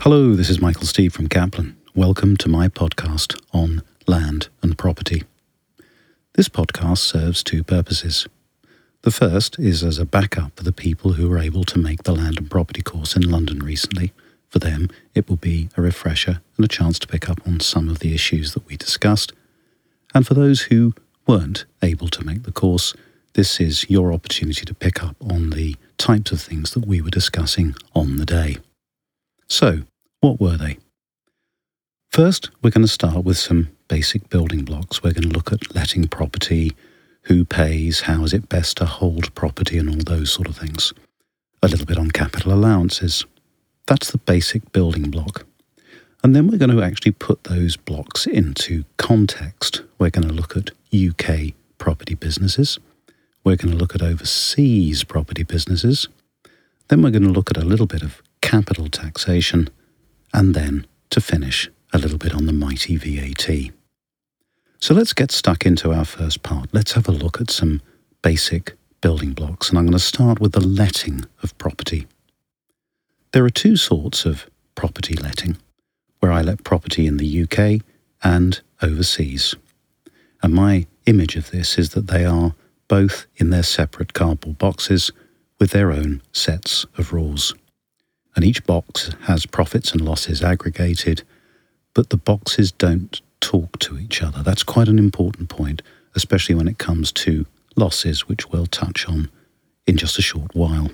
Hello, this is Michael Steve from Kaplan. Welcome to my podcast on land and property. This podcast serves two purposes. The first is as a backup for the people who were able to make the land and property course in London recently. For them, it will be a refresher and a chance to pick up on some of the issues that we discussed. And for those who weren't able to make the course, this is your opportunity to pick up on the types of things that we were discussing on the day. So, what were they? First, we're going to start with some basic building blocks. We're going to look at letting property, who pays, how is it best to hold property, and all those sort of things. A little bit on capital allowances. That's the basic building block. And then we're going to actually put those blocks into context. We're going to look at UK property businesses. We're going to look at overseas property businesses. Then we're going to look at a little bit of capital taxation. And then, to finish, a little bit on the mighty VAT. So let's get stuck into our first part. Let's have a look at some basic building blocks. And I'm going to start with the letting of property. There are two sorts of property letting, where I let property in the UK and overseas. And my image of this is that they are both in their separate cardboard boxes with their own sets of rules. And each box has profits and losses aggregated, but the boxes don't talk to each other. That's quite an important point, especially when it comes to losses, which we'll touch on in just a short while.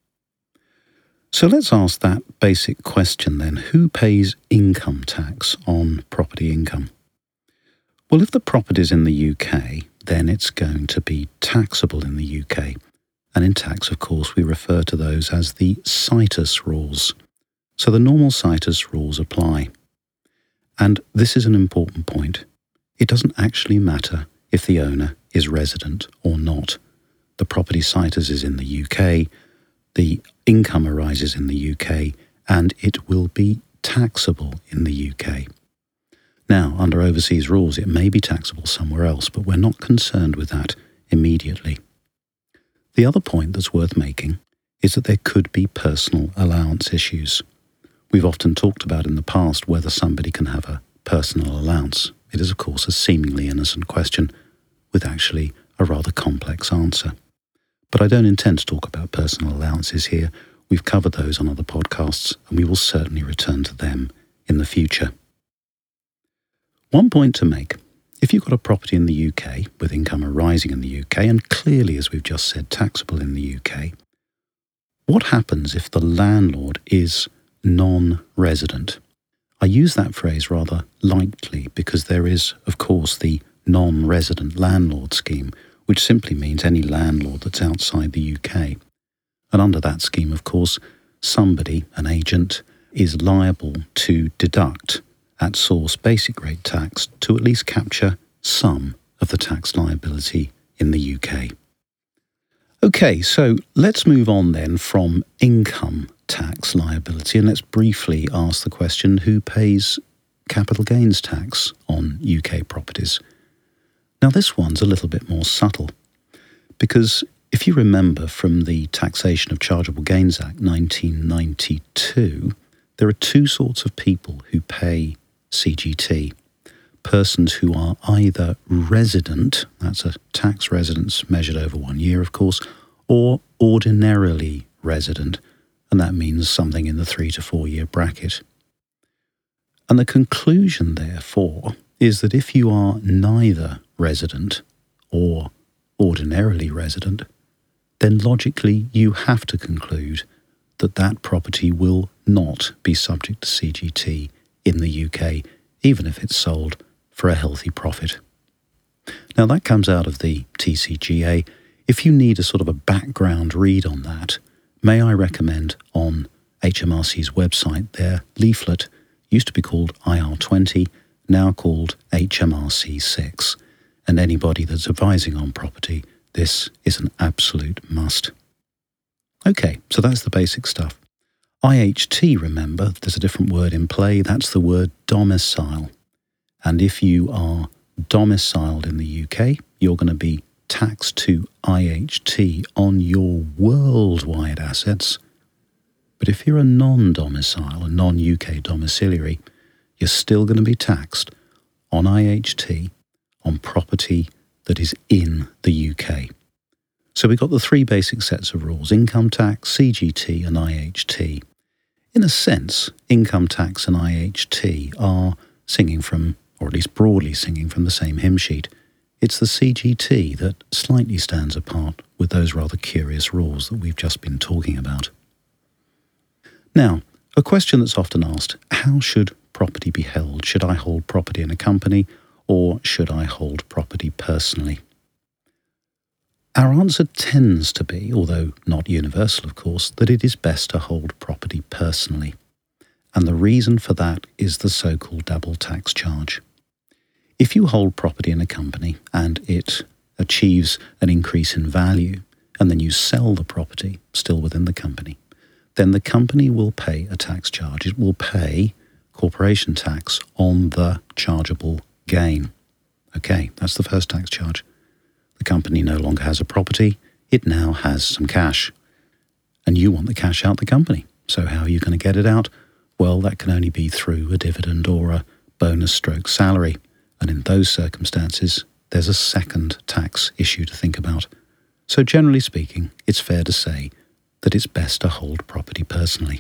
So let's ask that basic question then. Who pays income tax on property income? Well, if the property is in the UK, then it's going to be taxable in the UK. And in tax, of course, we refer to those as the situs rules. So the normal situs rules apply. And this is an important point. It doesn't actually matter if the owner is resident or not. The property situs is in the UK, the income arises in the UK, and it will be taxable in the UK. Now, under overseas rules, it may be taxable somewhere else, but we're not concerned with that immediately. The other point that's worth making is that there could be personal allowance issues. We've often talked about in the past whether somebody can have a personal allowance. It is, of course, a seemingly innocent question with actually a rather complex answer. But I don't intend to talk about personal allowances here. We've covered those on other podcasts, and we will certainly return to them in the future. One point to make. If you've got a property in the UK with income arising in the UK and clearly, as we've just said, taxable in the UK, what happens if the landlord is non-resident? I use that phrase rather lightly because there is, of course, the non-resident landlord scheme, which simply means any landlord that's outside the UK. And under that scheme, of course, somebody, an agent, is liable to deduct at source basic rate tax to at least capture some of the tax liability in the UK. Okay, so let's move on then from income tax liability and let's briefly ask the question, who pays capital gains tax on UK properties? Now this one's a little bit more subtle because if you remember from the Taxation of Chargeable Gains Act 1992, there are two sorts of people who pay CGT. Persons who are either resident, that's a tax residence measured over 1 year, of course, or ordinarily resident, and that means something in the 3 to 4 year bracket. And the conclusion, therefore, is that if you are neither resident or ordinarily resident, then logically you have to conclude that that property will not be subject to CGT in the UK, even if it's sold for a healthy profit. Now that comes out of the TCGA. If you need a sort of a background read on that, may I recommend on HMRC's website their leaflet, used to be called IR20, now called HMRC 6. And anybody that's advising on property, this is an absolute must. Okay, so that's the basic stuff. IHT, remember, there's a different word in play. That's the word domicile. And if you are domiciled in the UK, you're going to be taxed to IHT on your worldwide assets, But if you're a non-domicile, a non-UK domiciliary, you're still going to be taxed on IHT on property that is in the UK. So we've got the three basic sets of rules: income tax, CGT and IHT. In a sense, income tax and IHT are singing from, or at least broadly singing from, the same hymn sheet. It's the CGT that slightly stands apart with those rather curious rules that we've just been talking about. Now, a question that's often asked: how should property be held? Should I hold property in a company, or should I hold property personally? Our answer tends to be, although not universal of course, that it is best to hold property personally. And the reason for that is the so-called double tax charge. If you hold property in a company and it achieves an increase in value, and then you sell the property still within the company, then the company will pay a tax charge. It will pay corporation tax on the chargeable gain. Okay, that's the first tax charge. The company no longer has a property, it now has some cash. And you want the cash out the company. So how are you going to get it out? Well, that can only be through a dividend or a bonus stroke salary. And in those circumstances, there's a second tax issue to think about. So generally speaking, it's fair to say that it's best to hold property personally.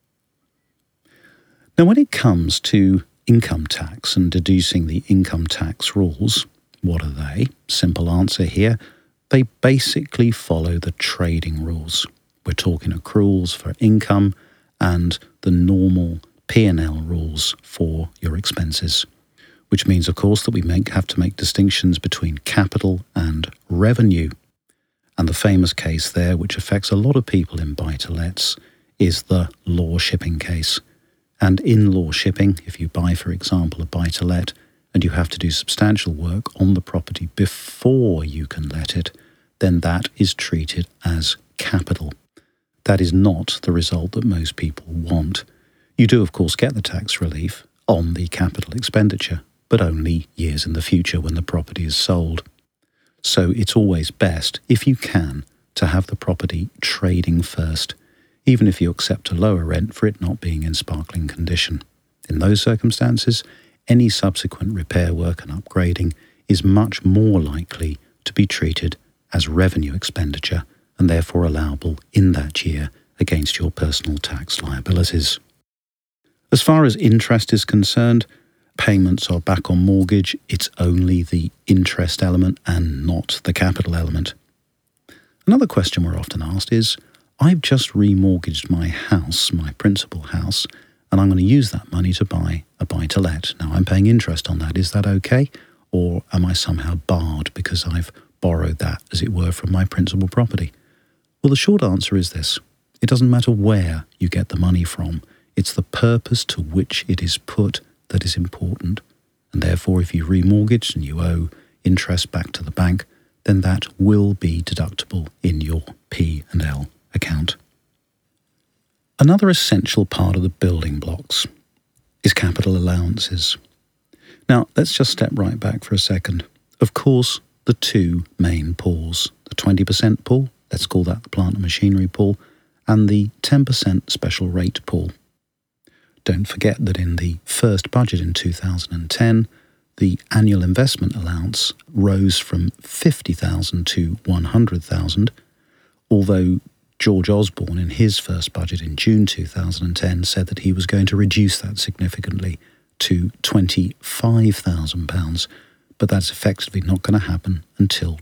Now, when it comes to income tax and deducing the income tax rules, what are they? Simple answer here. They basically follow the trading rules. We're talking accruals for income and the normal P&L rules for your expenses, which means, of course, that we have to make distinctions between capital and revenue. And the famous case there, which affects a lot of people in buy-to-lets, is the law shipping case. And in law shipping, if you buy, for example, a buy-to-let, and you have to do substantial work on the property before you can let it, then that is treated as capital. That is not the result that most people want. You do, of course, get the tax relief on the capital expenditure, but only years in the future when the property is sold. So it's always best, if you can, to have the property trading first, even if you accept a lower rent for it not being in sparkling condition. In those circumstances, any subsequent repair work and upgrading is much more likely to be treated as revenue expenditure and therefore allowable in that year against your personal tax liabilities. As far as interest is concerned, payments are back on mortgage. It's only the interest element and not the capital element. Another question we're often asked is, I've just remortgaged my house, my principal house, and I'm going to use that money to buy a buy-to-let. Now, I'm paying interest on that. Is that okay? Or am I somehow barred because I've borrowed that, as it were, from my principal property? Well, the short answer is this. It doesn't matter where you get the money from. It's the purpose to which it is put that is important. And therefore, if you remortgage and you owe interest back to the bank, then that will be deductible in your P&L account. Another essential part of the building blocks is capital allowances. Now, let's just step right back for a second. Of course, the two main pools, the 20% pool, let's call that the plant and machinery pool, and the 10% special rate pool. Don't forget that in the first budget in 2010, the annual investment allowance rose from 50,000 to 100,000, although George Osborne, in his first budget in June 2010, said that he was going to reduce that significantly to £25,000, but that's effectively not going to happen until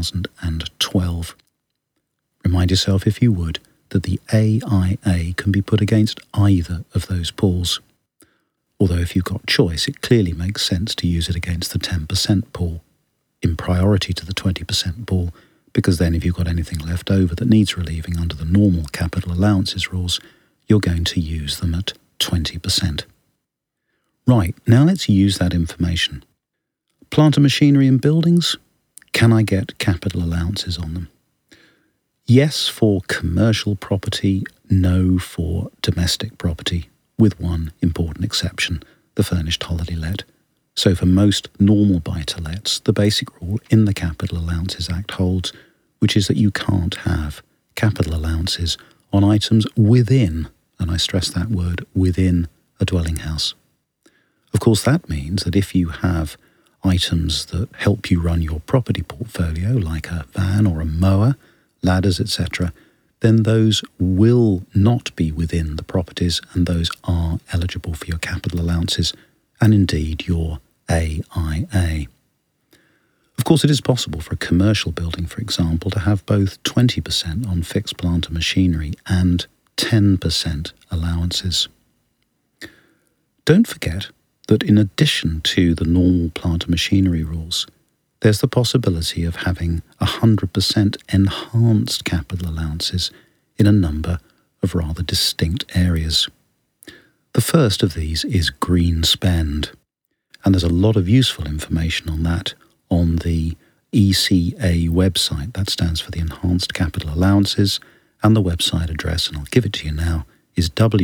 2012. Remind yourself, if you would, that the AIA can be put against either of those pools. Although if you've got choice, it clearly makes sense to use it against the 10% pool in priority to the 20% pool, because then if you've got anything left over that needs relieving under the normal capital allowances rules, you're going to use them at 20%. Right, now let's use that information. Plant and machinery in buildings, can I get capital allowances on them? Yes for commercial property, no for domestic property, with one important exception, the furnished holiday let. So for most normal buy-to-lets, the basic rule in the Capital Allowances Act holds, which is that you can't have capital allowances on items within and I stress that word, within a dwelling house. Of course, that means that if you have items that help you run your property portfolio, like a van or a mower, ladders, etc., then those will not be within the properties, and those are eligible for your capital allowances and indeed your AIA. Of course, it is possible for a commercial building, for example, to have both 20% on fixed plant and machinery and 10% allowances. Don't forget that in addition to the normal plant and machinery rules, there's the possibility of having 100% enhanced capital allowances in a number of rather distinct areas. The first of these is green spend, and there's a lot of useful information on that on the ECA website. That stands for the Enhanced Capital Allowances, and the website address, and I'll give it to you now, is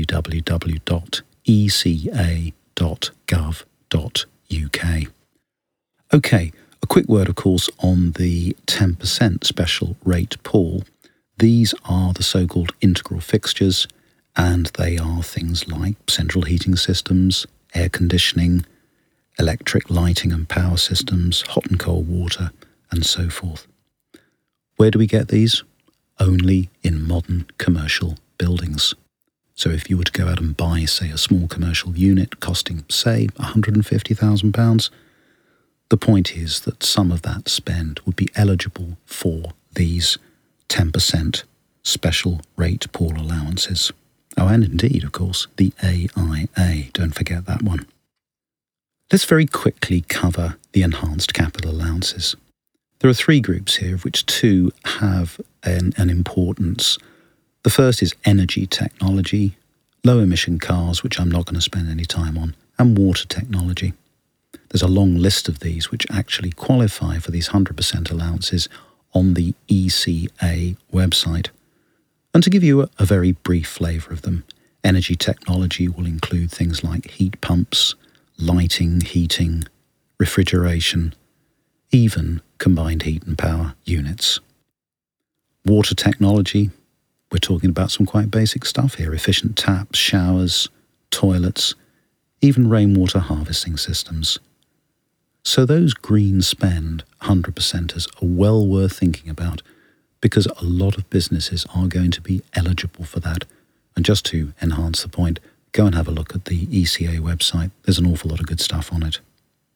www.eca.gov.uk. Okay, a quick word, of course, on the 10% special rate pool. These are the so-called integral fixtures, and they are things like central heating systems, air conditioning, electric lighting and power systems, hot and cold water, and so forth. Where do we get these? Only in modern commercial buildings. So if you were to go out and buy, say, a small commercial unit costing, say, £150,000, the point is that some of that spend would be eligible for these 10% special rate pool allowances. Oh, and indeed, of course, the AIA. Don't forget that one. Let's very quickly cover the enhanced capital allowances. There are three groups here, of which two have an importance. The first is energy technology, low-emission cars, which I'm not going to spend any time on, and water technology. There's a long list of these which actually qualify for these 100% allowances on the ECA website. And to give you a very brief flavour of them, energy technology will include things like heat pumps, lighting, heating, refrigeration, even combined heat and power units. Water technology, we're talking about some quite basic stuff here: efficient taps, showers, toilets, even rainwater harvesting systems. So those green spend 100%ers are well worth thinking about, because a lot of businesses are going to be eligible for that. And just to enhance the point, go and have a look at the ECA website. There's an awful lot of good stuff on it.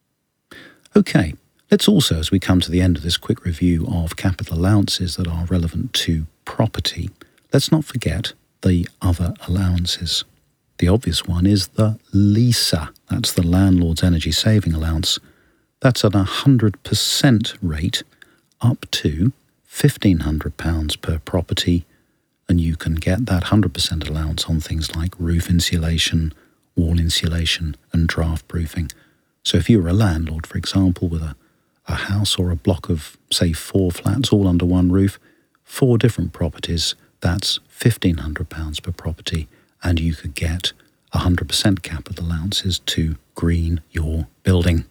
Okay, let's also, as we come to the end of this quick review of capital allowances that are relevant to property, let's not forget the other allowances. The obvious one is the LESA, that's the Landlord's Energy Saving Allowance. That's at 100% rate up to £1,500 per property, and you can get that 100% allowance on things like roof insulation, wall insulation and draft proofing. So if you were a landlord, for example, with a house or a block of, say, 4 flats all under one roof, 4 different properties, that's £1,500 per property, and you could get 100% capital allowances to green your building.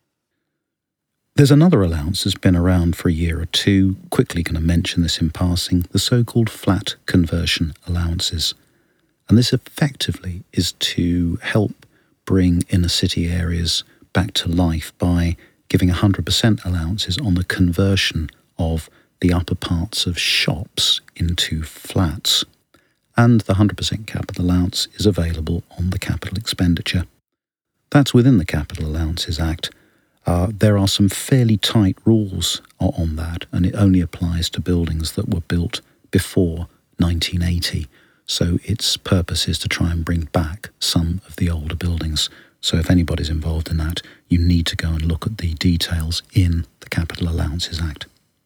There's another allowance that's been around for a year or two, quickly going to mention this in passing, the so-called flat conversion allowances. And this effectively is to help bring inner city areas back to life by giving 100% allowances on the conversion of the upper parts of shops into flats. And the 100% capital allowance is available on the capital expenditure. That's within the Capital Allowances Act. There are some fairly tight rules on that, and it only applies to buildings that were built before 1980. So its purpose is to try and bring back some of the older buildings. So if anybody's involved in that, you need to go and look at the details in the Capital Allowances Act.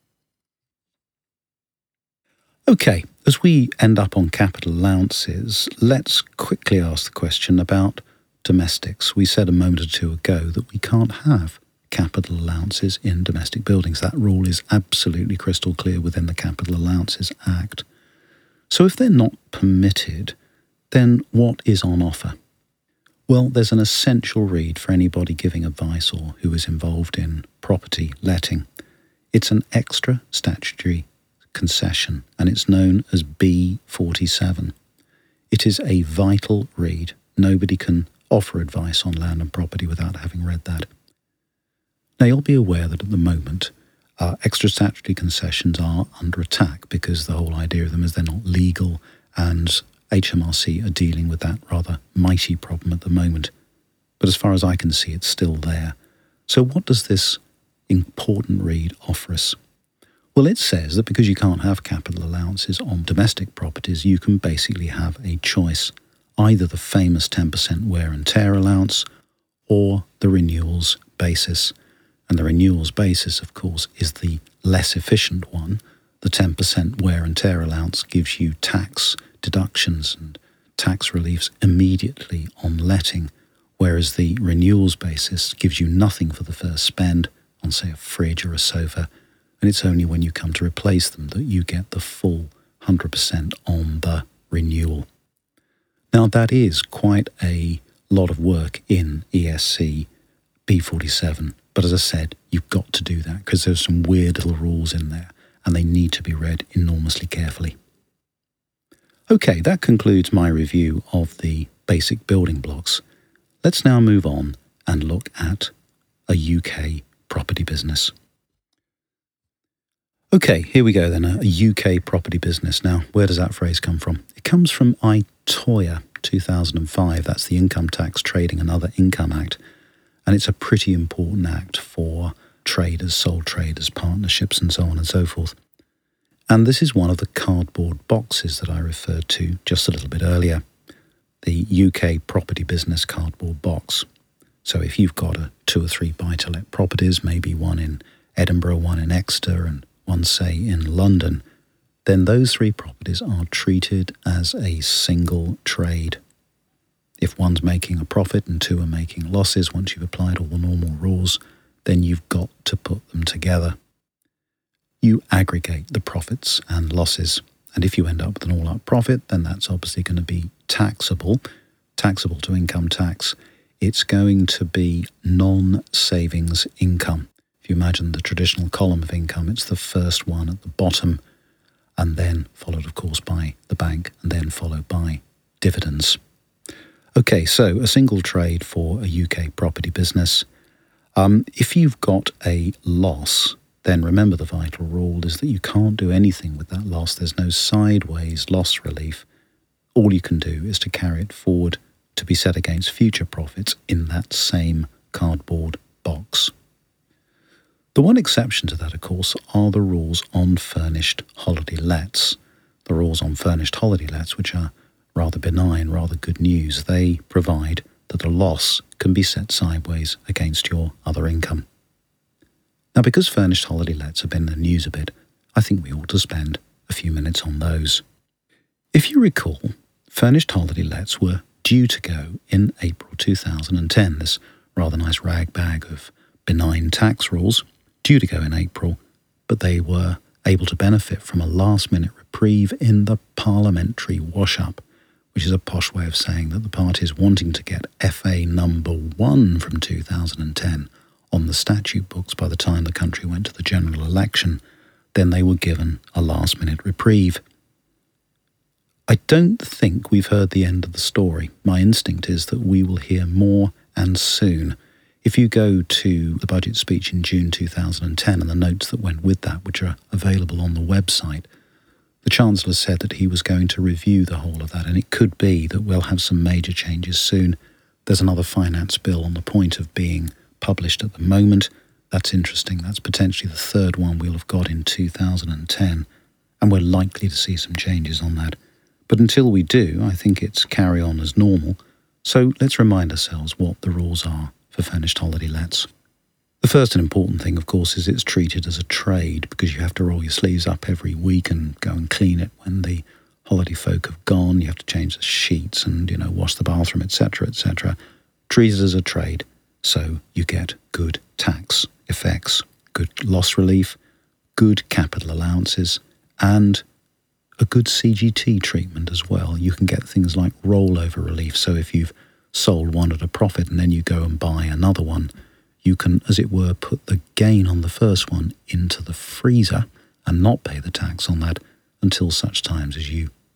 Okay, as we end up on capital allowances, let's quickly ask the question about domestics. We said a moment or two ago that we can't have capital allowances in domestic buildings. That rule is absolutely crystal clear within the Capital Allowances Act. So if they're not permitted, then what is on offer? Well, there's an essential read for anybody giving advice or who is involved in property letting. It's an extra statutory concession, and it's known as B47. It is a vital read. Nobody can offer advice on land and property without having read that. Now, you'll be aware that at the moment, extra statutory concessions are under attack because the whole idea of them is they're not legal, and HMRC are dealing with that rather mighty problem at the moment. But as far as I can see, it's still there. So what does this important read offer us? Well, it says that because you can't have capital allowances on domestic properties, you can basically have a choice, either the famous 10% wear and tear allowance or the renewals basis. And the renewals basis, of course, is the less efficient one. The 10% wear and tear allowance gives you tax deductions and tax reliefs immediately on letting, whereas the renewals basis gives you nothing for the first spend on, say, a fridge or a sofa, and it's only when you come to replace them that you get the full 100% on the renewal. Now, that is quite a lot of work in ESC B47, but as I said, you've got to do that because there's some weird little rules in there, and they need to be read enormously carefully. Okay, that concludes my review of the basic building blocks. Let's now move on and look at a UK property business. Okay, here we go then, a UK property business. Now, where does that phrase come from? It comes from ITOIA 2005. That's the Income Tax Trading and Other Income Act. And it's a pretty important act for traders, sole traders, partnerships, and so on and so forth. And this is one of the cardboard boxes that I referred to just a little bit earlier, the UK property business cardboard box. So if you've got 2 or 3 buy-to-let properties, maybe one in Edinburgh, one in Exeter, and one, say, in London, then those 3 properties are treated as a single trade. If one's making a profit and 2 are making losses, once you've applied all the normal rules, then you've got to put them together. You aggregate the profits and losses, and if you end up with an all-out profit, then that's obviously going to be taxable to income tax. It's going to be non-savings income. If you imagine the traditional column of income, it's the first one at the bottom, and then followed, of course, by the bank, and then followed by dividends. Okay, so a single trade for a UK property business. If you've got a loss, then remember the vital rule is that you can't do anything with that loss. There's no sideways loss relief. All you can do is to carry it forward to be set against future profits in that same cardboard box. The one exception to that, of course, are the rules on furnished holiday lets. The rules on furnished holiday lets, which are rather benign, rather good news. They provide that a loss can be set sideways against your other income. Now, because furnished holiday lets have been in the news a bit, I think we ought to spend a few minutes on those. If you recall, furnished holiday lets were due to go in April 2010, this rather nice rag bag of benign tax rules, due to go in April, but they were able to benefit from a last-minute reprieve in the parliamentary wash-up, which is a posh way of saying that the parties wanting to get FA number 1 from 2010 on the statute books by the time the country went to the general election, then they were given a last-minute reprieve. I don't think we've heard the end of the story. My instinct is that we will hear more and soon. If you go to the budget speech in June 2010 and the notes that went with that, which are available on the website, the Chancellor said that he was going to review the whole of that, and it could be that we'll have some major changes soon. There's another finance bill on the point of being published at the moment. That's interesting. That's potentially the 3rd one we'll have got in 2010, and we're likely to see some changes on that. But until we do, I think it's carry on as normal. So let's remind ourselves what the rules are for furnished holiday lets. The first and important thing, of course, is it's treated as a trade because you have to roll your sleeves up every week and go and clean it when the holiday folk have gone. You have to change the sheets and, wash the bathroom, etc., etc. Treated as a trade, so you get good tax effects, good loss relief, good capital allowances, and a good CGT treatment as well. You can get things like rollover relief. So if you've sold one at a profit and then you go and buy another one, you can, as it were, put the gain on the first one into the freezer and not pay the tax on that until such times as you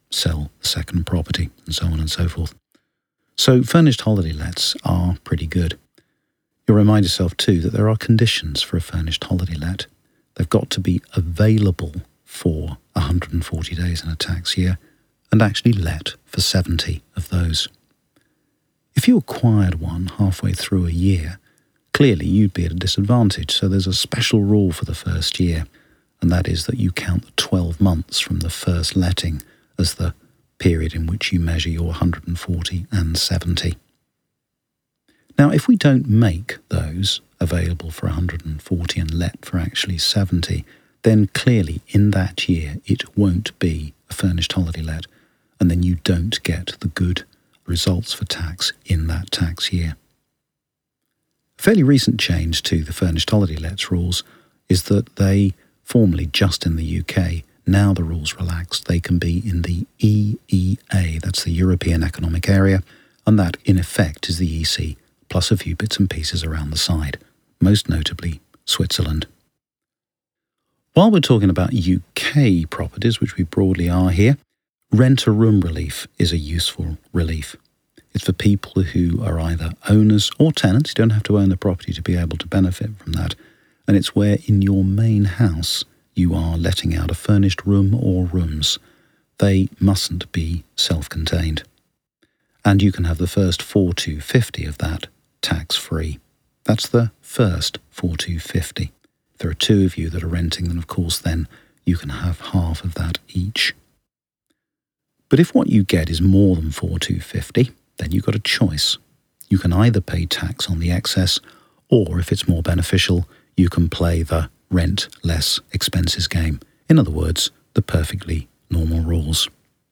sell the second property, and so on and so forth. So furnished holiday lets are pretty good. You'll remind yourself too that there are conditions for a furnished holiday let. They've got to be available for 140 days in a tax year and actually let for 70 of those. If you acquired one halfway through a year, clearly you'd be at a disadvantage, so there's a special rule for the first year, and that is that you count the 12 months from the first letting as the period in which you measure your 140 and 70. Now, if we don't make those available for 140 and let for actually 70, then clearly in that year it won't be a furnished holiday let, and then you don't get the good results for tax in that tax year. A fairly recent change to the furnished holiday lets rules is that they, formerly just in the UK, now the rules relaxed. They can be in the EEA, that's the European Economic Area, and that in effect is the EC, plus a few bits and pieces around the side, most notably Switzerland. While we're talking about UK properties, which we broadly are here, rent-a-room relief is a useful relief. It's for people who are either owners or tenants. You don't have to own the property to be able to benefit from that. And it's where in your main house you are letting out a furnished room or rooms. They mustn't be self-contained. And you can have the first 4,250 of that tax-free. That's the first 4,250. If there are two of you that are renting, then of course then you can have half of that each. But if what you get is more than 4,250, then you've got a choice. You can either pay tax on the excess, or if it's more beneficial, you can play the rent less expenses game. In other words, the perfectly normal rules.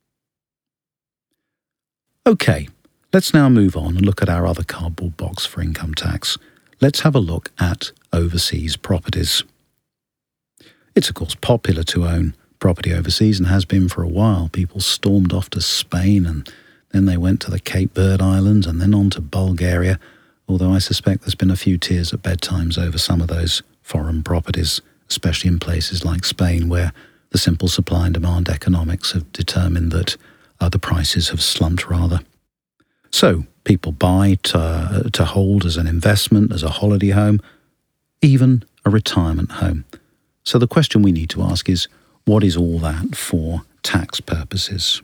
Okay, let's now move on and look at our other cardboard box for income tax. Let's have a look at overseas properties. It's of course popular to own property overseas and has been for a while. People stormed off to Spain and then they went to the Cape Verde Islands and then on to Bulgaria, although I suspect there's been a few tears at bedtimes over some of those foreign properties, especially in places like Spain where the simple supply and demand economics have determined that the prices have slumped rather. So people buy to hold as an investment, as a holiday home, even a retirement home. So the question we need to ask is, what is all that for tax purposes?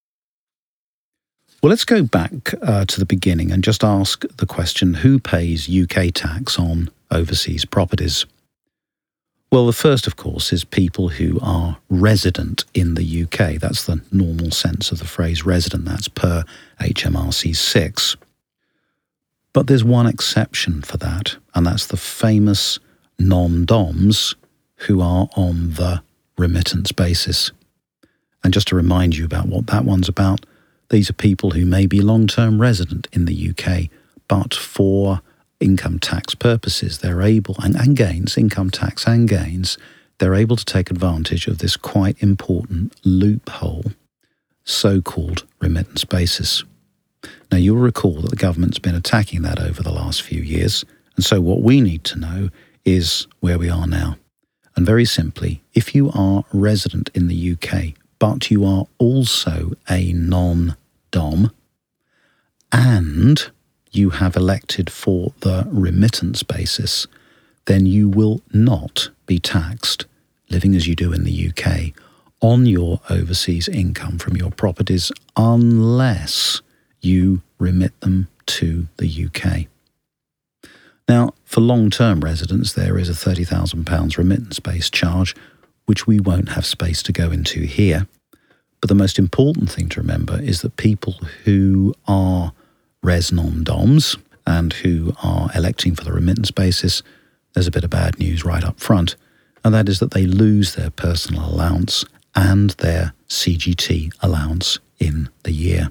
Well, let's go back to the beginning and just ask the question, who pays UK tax on overseas properties? Well, the first, of course, is people who are resident in the UK. That's the normal sense of the phrase resident. That's per HMRC 6. But there's one exception for that, and that's the famous non-DOMs who are on the remittance basis. And just to remind you about what that one's about, these are people who may be long-term resident in the UK, but for income tax purposes, they're able, and gains, income tax and gains, they're able to take advantage of this quite important loophole, so-called remittance basis. Now, you'll recall that the government's been attacking that over the last few years, and so what we need to know is where we are now. And very simply, if you are resident in the UK, but you are also a non-DOM, and you have elected for the remittance basis, then you will not be taxed, living as you do in the UK, on your overseas income from your properties unless you remit them to the UK. Now, for long-term residents, there is a £30,000 remittance-based charge, which we won't have space to go into here. But the most important thing to remember is that people who are res non-DOMs and who are electing for the remittance basis, there's a bit of bad news right up front, and that is that they lose their personal allowance and their CGT allowance in the year.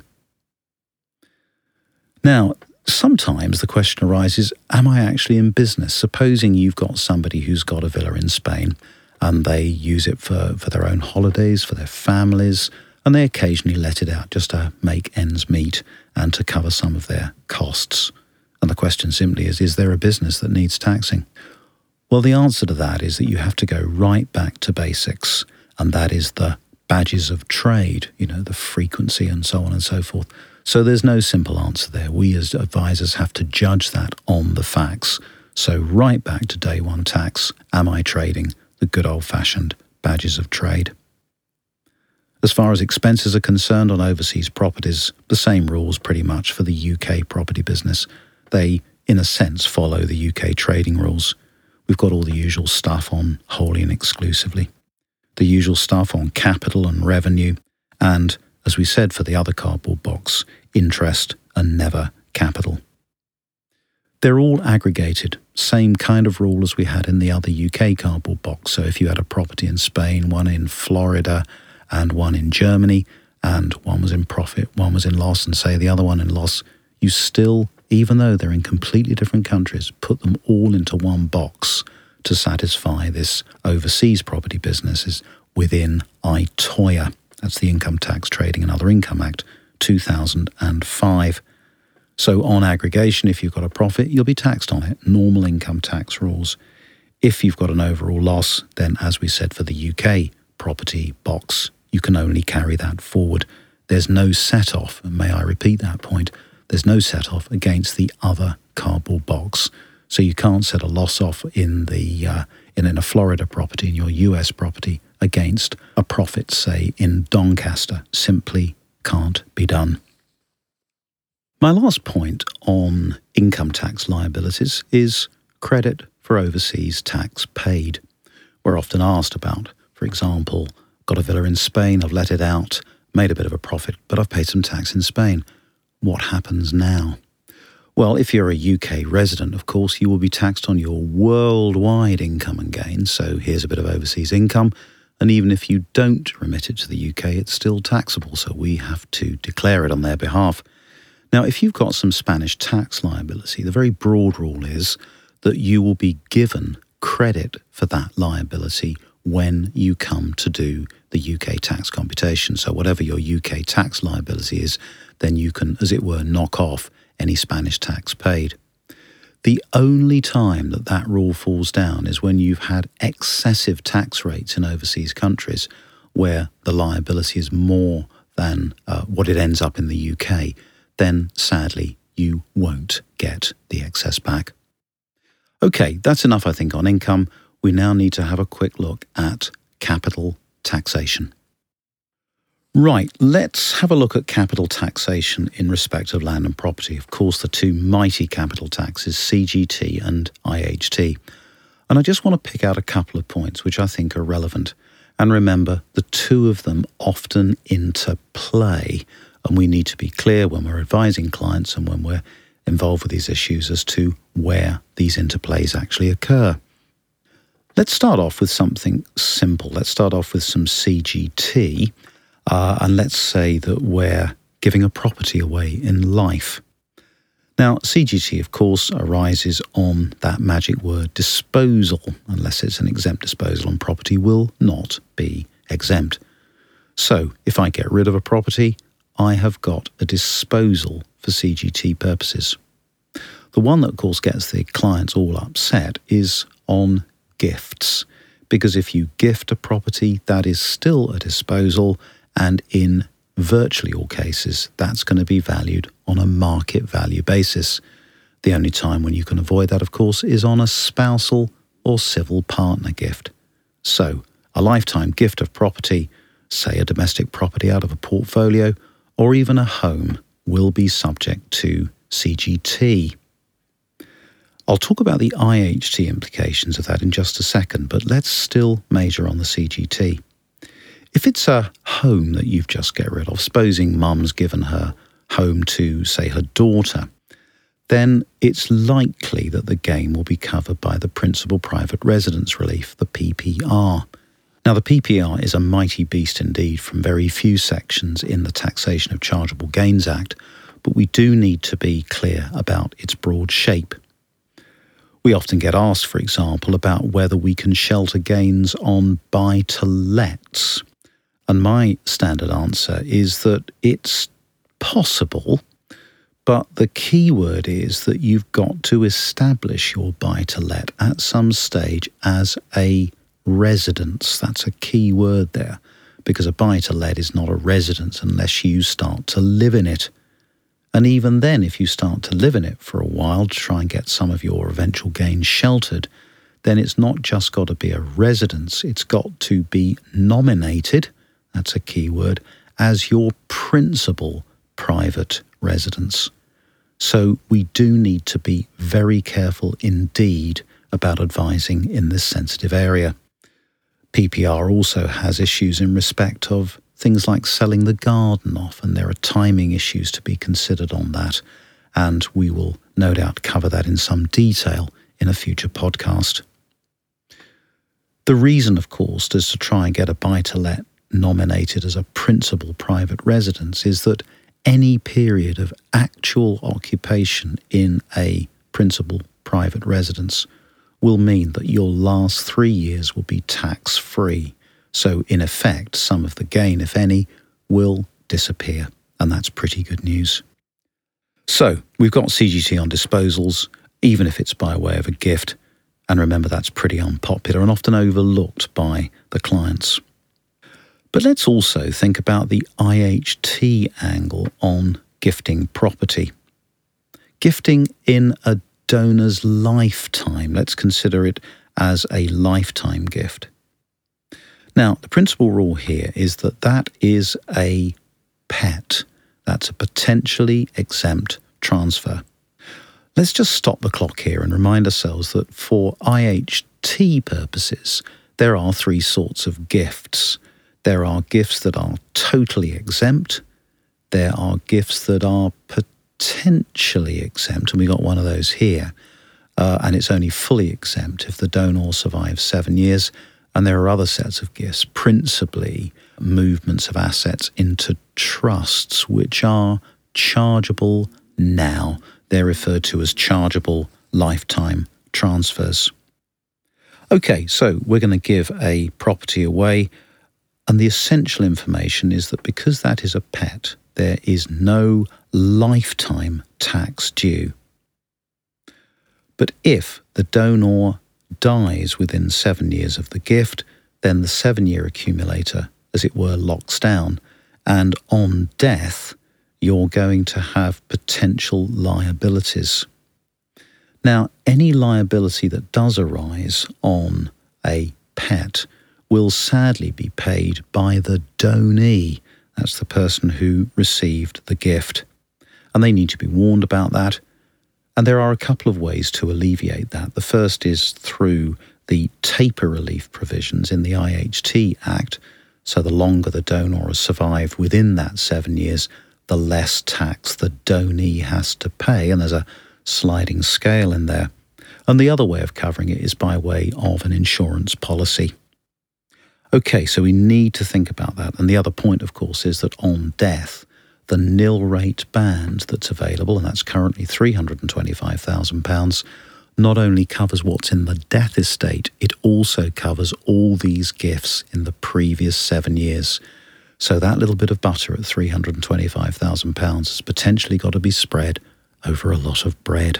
Now, sometimes the question arises, am I actually in business? Supposing you've got somebody who's got a villa in Spain and they use it for their own holidays, for their families, and they occasionally let it out just to make ends meet and to cover some of their costs. And the question simply is there a business that needs taxing? Well, the answer to that is that you have to go right back to basics, and that is the badges of trade, the frequency and so on and so forth. So there's no simple answer there. We as advisors have to judge that on the facts. So right back to day one tax, am I trading the good old-fashioned badges of trade? As far as expenses are concerned on overseas properties, the same rules pretty much for the UK property business. They, in a sense, follow the UK trading rules. We've got all the usual stuff on wholly and exclusively, the usual stuff on capital and revenue, and, as we said for the other cardboard box, interest and never capital. They're all aggregated, same kind of rule as we had in the other UK cardboard box. So if you had a property in Spain, one in Florida, and one in Germany, and one was in profit, one was in loss, and say the other one in loss, you still, even though they're in completely different countries, put them all into one box to satisfy this overseas property businesses within ITOIA. That's the Income Tax Trading and Other Income Act 2005. So on aggregation, if you've got a profit, you'll be taxed on it. Normal income tax rules. If you've got an overall loss, then as we said for the UK property box, you can only carry that forward. There's no set-off, and may I repeat that point, there's no set-off against the other cardboard box. So you can't set a loss off in a Florida property, in your US property, against a profit, say, in Doncaster. Simply can't be done. My last point on income tax liabilities is credit for overseas tax paid. We're often asked about, for example, got a villa in Spain, I've let it out, made a bit of a profit, but I've paid some tax in Spain. What happens now? Well, if you're a UK resident, of course, you will be taxed on your worldwide income and gain. So here's a bit of overseas income. And even if you don't remit it to the UK, it's still taxable. So we have to declare it on their behalf. Now, if you've got some Spanish tax liability, the very broad rule is that you will be given credit for that liability when you come to do the UK tax computation. So whatever your UK tax liability is, then you can, as it were, knock off any Spanish tax paid. The only time that rule falls down is when you've had excessive tax rates in overseas countries where the liability is more than what it ends up in the UK. Then, sadly, you won't get the excess back. Okay, that's enough, I think, on income. We now need to have a quick look at capital taxation. Right, let's have a look at capital taxation in respect of land and property. Of course, the two mighty capital taxes, CGT and IHT. And I just want to pick out a couple of points which I think are relevant. And remember, the two of them often interplay. And we need to be clear when we're advising clients and when we're involved with these issues as to where these interplays actually occur. Let's start off with something simple. Let's start off with some CGT. And let's say that we're giving a property away in life. Now, CGT, of course, arises on that magic word disposal. Unless it's an exempt disposal on property, will not be exempt. So if I get rid of a property, I have got a disposal for CGT purposes. The one that, of course, gets the clients all upset is on gifts, because if you gift a property, that is still a disposal, and in virtually all cases, that's going to be valued on a market value basis. The only time when you can avoid that, of course, is on a spousal or civil partner gift. So, a lifetime gift of property, say a domestic property out of a portfolio, or even a home, will be subject to CGT. I'll talk about the IHT implications of that in just a second, but let's still major on the CGT. If it's a home that you've just get rid of, supposing mum's given her home to, say, her daughter, then it's likely that the gain will be covered by the Principal Private Residence Relief, the PPR. Now, the PPR is a mighty beast indeed from very few sections in the Taxation of Chargeable Gains Act, but we do need to be clear about its broad shape. We often get asked, for example, about whether we can shelter gains on buy-to-lets. And my standard answer is that it's possible, but the key word is that you've got to establish your buy-to-let at some stage as a residence. That's a key word there, because a buy-to-let is not a residence unless you start to live in it. And even then, if you start to live in it for a while to try and get some of your eventual gains sheltered, then it's not just got to be a residence, it's got to be nominated, that's a key word, as your principal private residence. So we do need to be very careful indeed about advising in this sensitive area. PPR also has issues in respect of things like selling the garden off, and there are timing issues to be considered on that, and we will no doubt cover that in some detail in a future podcast. The reason, of course, is to try and get a buy-to-let nominated as a principal private residence is that any period of actual occupation in a principal private residence will mean that your last 3 years will be tax-free. So, in effect, some of the gain, if any, will disappear, and that's pretty good news. So, we've got CGT on disposals, even if it's by way of a gift, and remember that's pretty unpopular and often overlooked by the clients. But let's also think about the IHT angle on gifting property. Gifting in a donor's lifetime, let's consider it as a lifetime gift. Now, the principal rule here is that that is a PET. That's a potentially exempt transfer. Let's just stop the clock here and remind ourselves that for IHT purposes, there are three sorts of gifts. There are gifts that are totally exempt. There are gifts that are potentially exempt, and we got one of those here. And it's only fully exempt if the donor survives 7 years. And there are other sets of gifts, principally movements of assets into trusts, which are chargeable now. They're referred to as chargeable lifetime transfers. Okay, so we're going to give a property away, and the essential information is that because that is a PET, there is no lifetime tax due. But if the donor dies within 7 years of the gift, then the 7-year accumulator, as it were, locks down, and on death, you're going to have potential liabilities. Now, any liability that does arise on a PET will sadly be paid by the donee. That's the person who received the gift. And they need to be warned about that. And there are a couple of ways to alleviate that. The first is through the taper relief provisions in the IHT Act. So the longer the donor has survived within that 7 years, the less tax the donee has to pay. And there's a sliding scale in there. And the other way of covering it is by way of an insurance policy. Okay, so we need to think about that. And the other point, of course, is that on death, the nil rate band that's available, and that's currently £325,000, not only covers what's in the death estate, it also covers all these gifts in the previous 7 years. So that little bit of butter at £325,000 has potentially got to be spread over a lot of bread.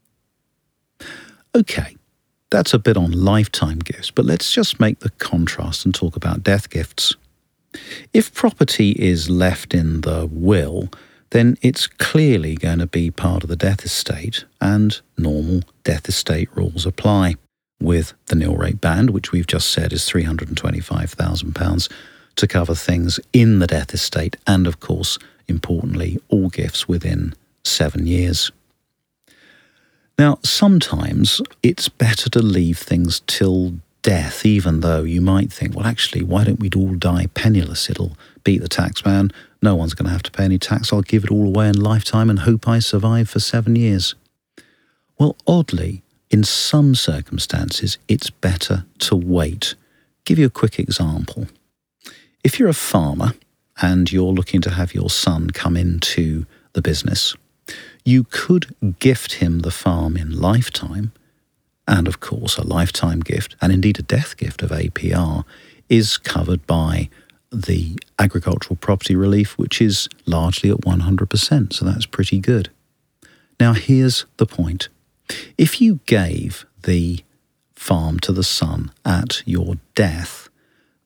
Okay, that's a bit on lifetime gifts, but let's just make the contrast and talk about death gifts. If property is left in the will, then it's clearly going to be part of the death estate, and normal death estate rules apply, with the nil rate band, which we've just said is £325,000, to cover things in the death estate, and of course, importantly, all gifts within 7 years. Now, sometimes it's better to leave things till death, even though you might think, well, actually, why don't we all die penniless? It'll beat the tax man. No one's going to have to pay any tax. I'll give it all away in lifetime and hope I survive for 7 years. Well, oddly, in some circumstances, it's better to wait. Give you a quick example. If you're a farmer and you're looking to have your son come into the business, you could gift him the farm in lifetime. And of course, a lifetime gift, and indeed a death gift of APR, is covered by the agricultural property relief, which is largely at 100%. So that's pretty good. Now, here's the point. If you gave the farm to the son at your death,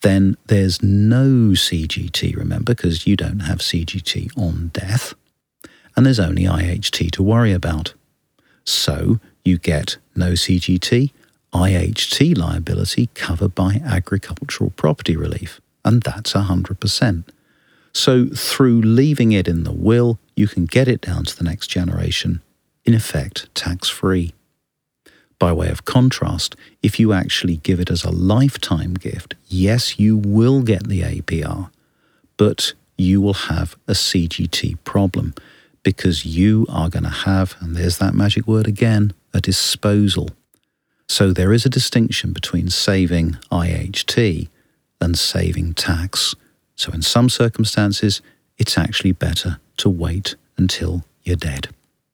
then there's no CGT, remember, because you don't have CGT on death, and there's only IHT to worry about. So you get no CGT, IHT liability covered by agricultural property relief, and that's 100%. So through leaving it in the will, you can get it down to the next generation, in effect tax-free. By way of contrast, if you actually give it as a lifetime gift, yes, you will get the APR, but you will have a CGT problem because you are going to have, and there's that magic word again, a disposal. So there is a distinction between saving IHT and saving tax. So in some circumstances, it's actually better to wait until you're dead.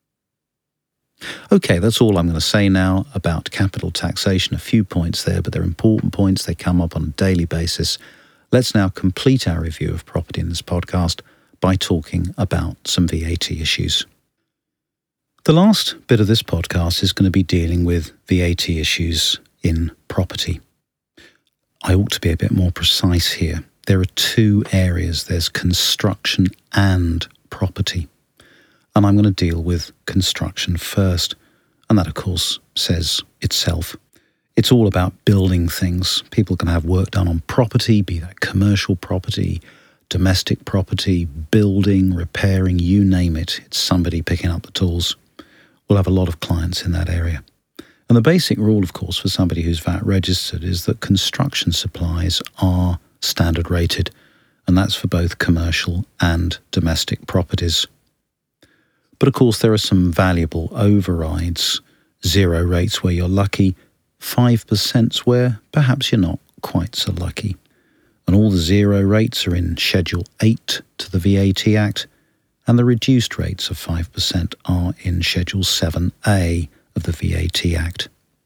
Okay, that's all I'm going to say now about capital taxation. A few points there, but they're important points. They come up on a daily basis. Let's now complete our review of property in this podcast by talking about some VAT issues. The last bit of this podcast is going to be dealing with VAT issues in property. I ought to be a bit more precise here. There are two areas. There's construction and property. And I'm going to deal with construction first. And that, of course, says itself. It's all about building things. People can have work done on property, be that commercial property, domestic property, building, repairing, you name it. It's somebody picking up the tools. We'll have a lot of clients in that area. And the basic rule, of course, for somebody who's VAT registered is that construction supplies are standard rated. And that's for both commercial and domestic properties. But of course, there are some valuable overrides, 0 rates where you're lucky, 5% where perhaps you're not quite so lucky. And all the 0 rates are in Schedule 8 to the VAT Act, and the reduced rates of 5% are in Schedule 7A of the VAT Act.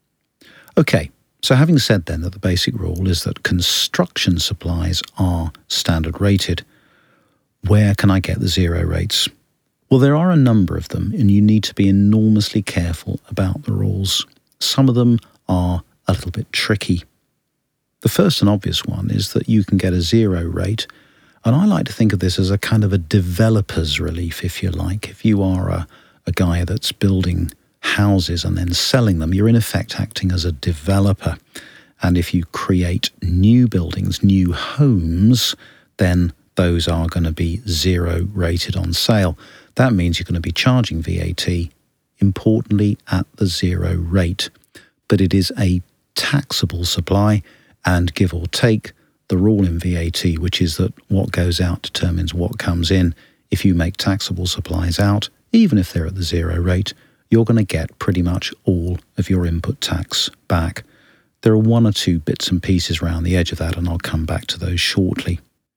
Okay, so having said then that the basic rule is that construction supplies are standard rated, where can I get the 0 rates? Well, there are a number of them, and you need to be enormously careful about the rules. Some of them are a little bit tricky. The first and obvious one is that you can get a 0 rate, and I like to think of this as a kind of a developer's relief, if you like. If you are a guy that's building houses and then selling them, you're in effect acting as a developer. And if you create new buildings, new homes, then those are going to be 0 rated on sale. That means you're going to be charging VAT, importantly, at the 0 rate. But it is a taxable supply, and give or take, the rule in VAT, which is that what goes out determines what comes in. If you make taxable supplies out, even if they're at the 0 rate, you're going to get pretty much all of your input tax back. There are one or two bits and pieces around the edge of that, and I'll come back to those shortly.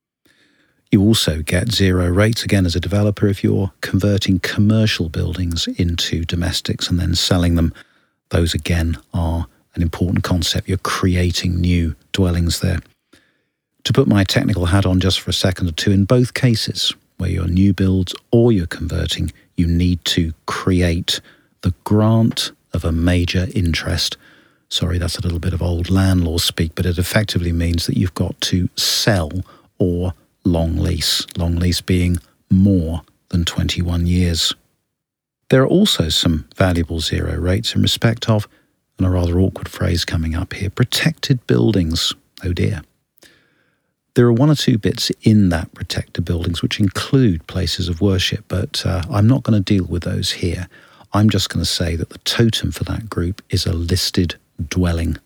You also get 0 rates, again, as a developer if you're converting commercial buildings into domestics and then selling them. Those, again, are an important concept. You're creating new dwellings there. To put my technical hat on just for a second or two, in both cases, where you're new builds or you're converting, you need to create the grant of a major interest. Sorry, that's a little bit of old land law speak, but it effectively means that you've got to sell or long lease being more than 21 years. There are also some valuable 0 rates in respect of, and a rather awkward phrase coming up here, protected buildings. Oh dear. There are one or two bits in that protected buildings which include places of worship, but I'm not going to deal with those here. I'm just going to say that the totem for that group is a listed dwelling.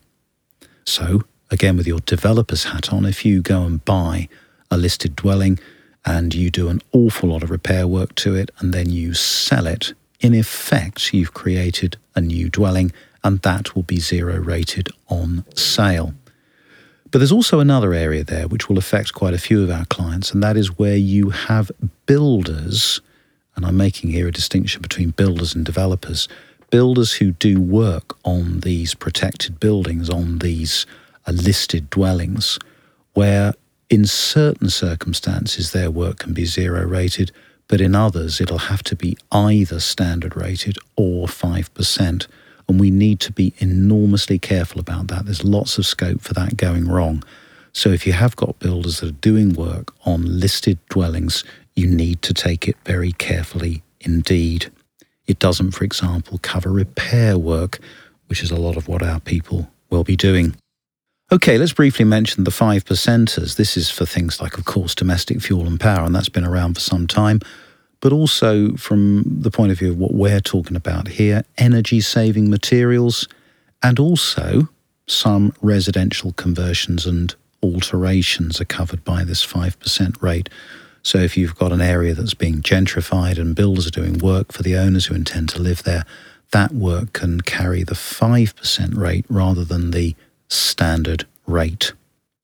So, again, with your developer's hat on, if you go and buy a listed dwelling and you do an awful lot of repair work to it and then you sell it, in effect, you've created a new dwelling and that will be 0 rated on sale. But there's also another area there which will affect quite a few of our clients, and that is where you have builders, and I'm making here a distinction between builders and developers, builders who do work on these protected buildings, on these listed dwellings, where in certain circumstances their work can be 0 rated, but in others it'll have to be either standard rated or 5%. And we need to be enormously careful about that. There's lots of scope for that going wrong. So if you have got builders that are doing work on listed dwellings, you need to take it very carefully indeed. It doesn't, for example, cover repair work, which is a lot of what our people will be doing. Okay, let's briefly mention the 5%ers. This is for things like, of course, domestic fuel and power, and that's been around for some time. But also from the point of view of what we're talking about here, energy-saving materials, and also some residential conversions and alterations are covered by this 5% rate. So if you've got an area that's being gentrified and builders are doing work for the owners who intend to live there, that work can carry the 5% rate rather than the standard rate.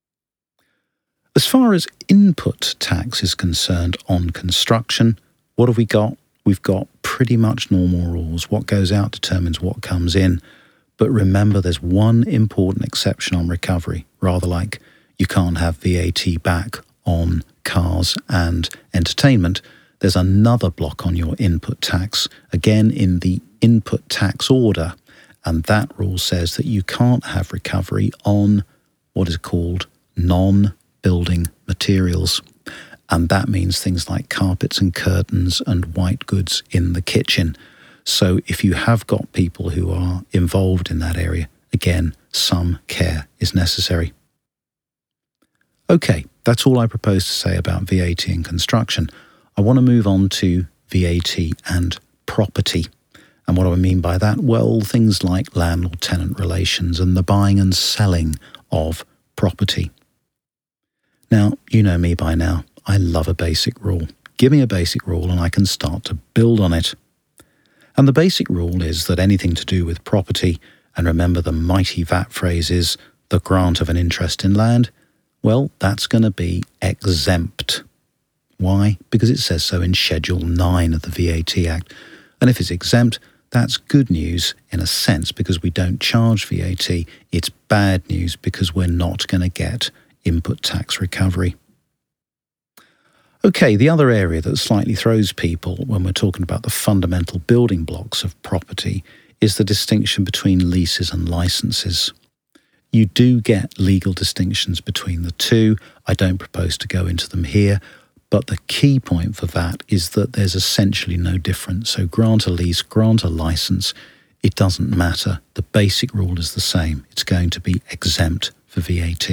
As far as input tax is concerned on construction, what have we got? We've got pretty much normal rules. What goes out determines what comes in. But remember, there's one important exception on recovery, rather like you can't have VAT back on cars and entertainment. There's another block on your input tax, again in the input tax order, and that rule says that you can't have recovery on what is called non-building materials. And that means things like carpets and curtains and white goods in the kitchen. So if you have got people who are involved in that area, again, some care is necessary. Okay, that's all I propose to say about VAT and construction. I want to move on to VAT and property. And what do I mean by that? Well, things like landlord-tenant relations and the buying and selling of property. Now, you know me by now. I love a basic rule. Give me a basic rule and I can start to build on it. And the basic rule is that anything to do with property, and remember the mighty VAT phrase is the grant of an interest in land, well, that's going to be exempt. Why? Because it says so in Schedule 9 of the VAT Act. And if it's exempt, that's good news in a sense because we don't charge VAT. It's bad news because we're not going to get input tax recovery. Okay, the other area that slightly throws people when we're talking about the fundamental building blocks of property is the distinction between leases and licenses. You do get legal distinctions between the two. I don't propose to go into them here, but the key point for that is that there's essentially no difference. So grant a lease, grant a license, it doesn't matter. The basic rule is the same. It's going to be exempt for VAT.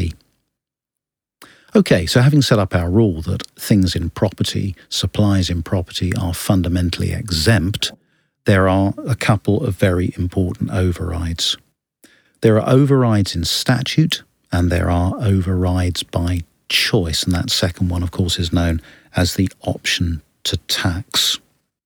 Okay, so having set up our rule that things in property, supplies in property are fundamentally exempt, there are a couple of very important overrides. There are overrides in statute and there are overrides by choice, and that second one, of course, is known as the option to tax.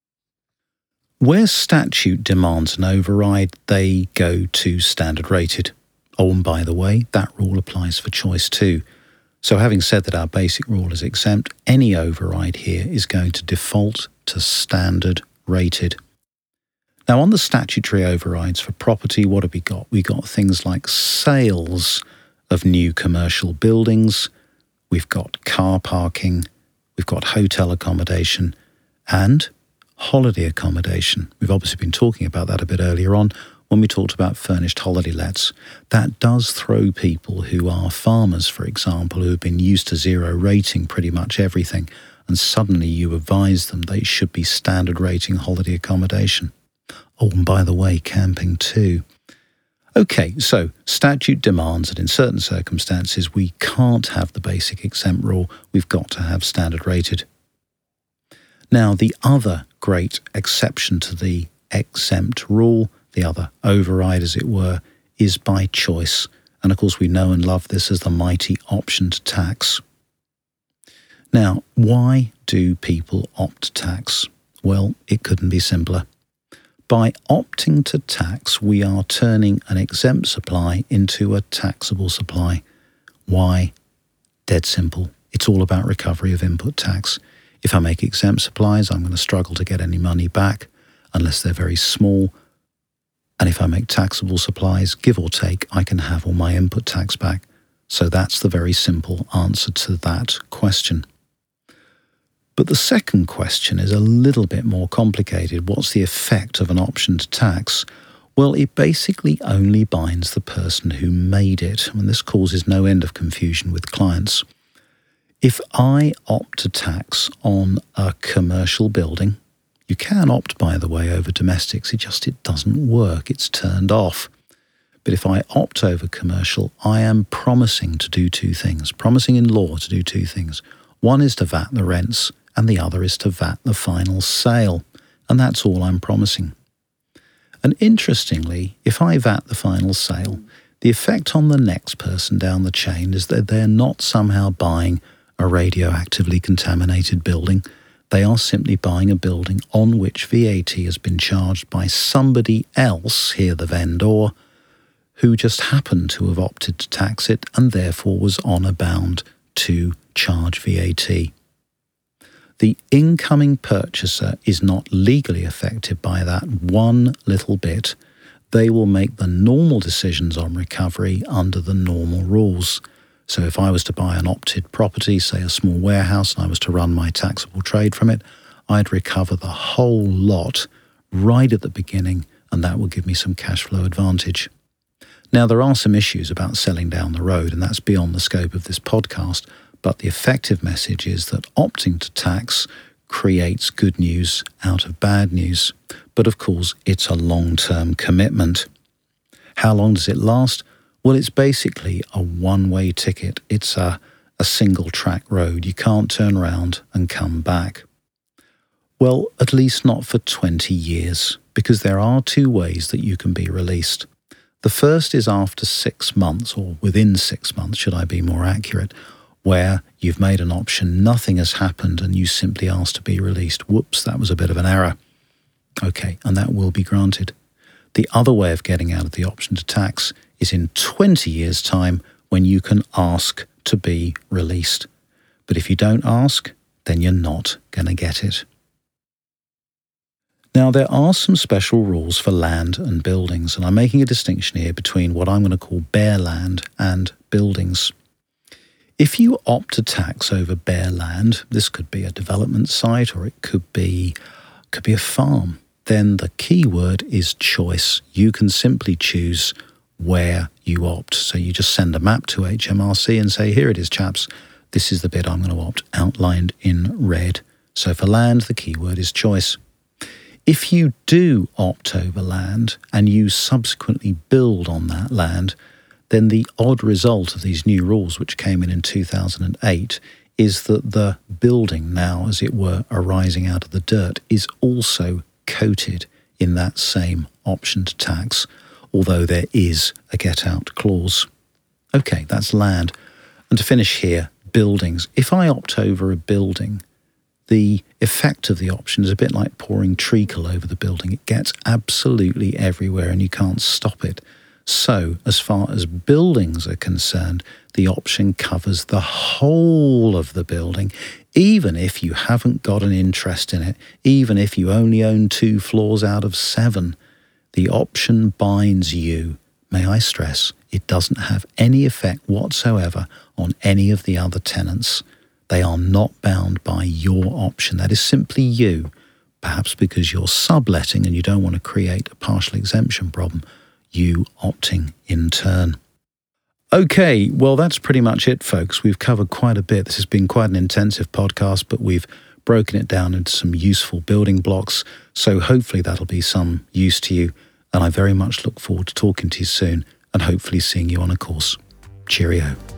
Where statute demands an override, they go to standard rated. Oh, and by the way, that rule applies for choice too. So having said that our basic rule is exempt, any override here is going to default to standard rated. Now on the statutory overrides for property, what have we got? We got things like sales of new commercial buildings, we've got car parking, we've got hotel accommodation and holiday accommodation. We've obviously been talking about that a bit earlier on when we talked about furnished holiday lets. That does throw people who are farmers, for example, who have been used to zero rating pretty much everything, and suddenly you advise them they should be standard rating holiday accommodation. Oh, and by the way, camping too. Okay, so statute demands that in certain circumstances we can't have the basic exempt rule, we've got to have standard rated. Now, the other great exception to the exempt rule, the other override as it were, is by choice. And of course we know and love this as the mighty option to tax. Now, why do people opt tax? Well, it couldn't be simpler. By opting to tax, we are turning an exempt supply into a taxable supply. Why? Dead simple. It's all about recovery of input tax. If I make exempt supplies, I'm going to struggle to get any money back unless they're very small. And if I make taxable supplies, give or take, I can have all my input tax back. So that's the very simple answer to that question. But the second question is a little bit more complicated. What's the effect of an option to tax? Well, it basically only binds the person who made it, and this causes no end of confusion with clients. If I opt to tax on a commercial building, you can opt, by the way, over domestics. It doesn't work. It's turned off. But if I opt over commercial, I am promising to do two things, promising in law to do two things. One is to VAT the rents, and the other is to VAT the final sale. And that's all I'm promising. And interestingly, if I VAT the final sale, the effect on the next person down the chain is that they're not somehow buying a radioactively contaminated building. They are simply buying a building on which VAT has been charged by somebody else, here the vendor, who just happened to have opted to tax it and therefore was honour bound to charge VAT. The incoming purchaser is not legally affected by that one little bit. They will make the normal decisions on recovery under the normal rules. So if I was to buy an opted property, say a small warehouse, and I was to run my taxable trade from it, I'd recover the whole lot right at the beginning, and that will give me some cash flow advantage. Now, there are some issues about selling down the road, and that's beyond the scope of this podcast, but the effective message is that opting to tax creates good news out of bad news. But of course, it's a long-term commitment. How long does it last? Well, it's basically a one-way ticket. It's a single-track road. You can't turn around and come back. Well, at least not for 20 years, because there are two ways that you can be released. The first is after 6 months, or within 6 months, should I be more accurate, where you've made an option, nothing has happened, and you simply ask to be released. Whoops, that was a bit of an error. Okay, and that will be granted. The other way of getting out of the option to tax is in 20 years' time when you can ask to be released. But if you don't ask, then you're not going to get it. Now, there are some special rules for land and buildings, and I'm making a distinction here between what I'm going to call bare land and buildings. If you opt to tax over bare land, this could be a development site or it could be a farm, then the key word is choice. You can simply choose where you opt. So you just send a map to HMRC and say, here it is, chaps. This is the bit I'm going to opt, outlined in red. So for land, the key word is choice. If you do opt over land and you subsequently build on that land, then the odd result of these new rules, which came in 2008, is that the building now, as it were, arising out of the dirt, is also coated in that same option to tax, although there is a get-out clause. Okay, that's land. And to finish here, buildings. If I opt over a building, the effect of the option is a bit like pouring treacle over the building. It gets absolutely everywhere and you can't stop it. So, as far as buildings are concerned, the option covers the whole of the building, even if you haven't got an interest in it, even if you only own 2 floors out of 7. The option binds you. May I stress, it doesn't have any effect whatsoever on any of the other tenants. They are not bound by your option. That is simply you, perhaps because you're subletting and you don't want to create a partial exemption problem, you opting in turn. Okay, well, that's pretty much it, folks. We've covered quite a bit. This has been quite an intensive podcast, but we've broken it down into some useful building blocks. So hopefully that'll be some use to you. And I very much look forward to talking to you soon and hopefully seeing you on a course. Cheerio.